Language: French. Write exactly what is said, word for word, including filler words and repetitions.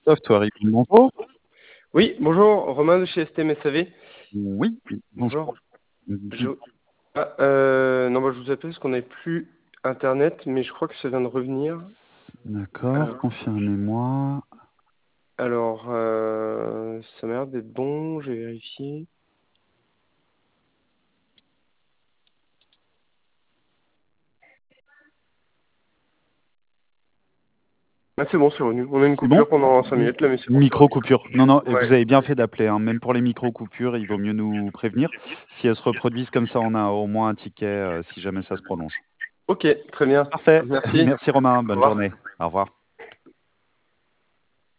Software, bonjour. Oui, bonjour, Romain de chez S T M S A V. Oui, Bonjour. Je... bonjour. Ah, euh, non, bah, je vous appelle parce qu'on n'avait plus Internet, mais je crois que ça vient de revenir. D'accord, Euh, confirmez-moi. Alors, euh, ça m'a l'air d'être bon, j'ai vérifié. Ah, c'est bon, c'est revenu. On a une C'est bon? coupure pendant cinq minutes, là, mais c'est bon, c'est revenu. Micro-coupure. Non, non, et Ouais. vous avez bien fait d'appeler, hein. Même pour les micro-coupures, il vaut mieux nous prévenir. Si elles se reproduisent comme ça, on a au moins un ticket euh, si jamais ça se prolonge. Ok, très bien. Parfait. Merci. Merci Romain, Au bonne revoir. journée. Au revoir.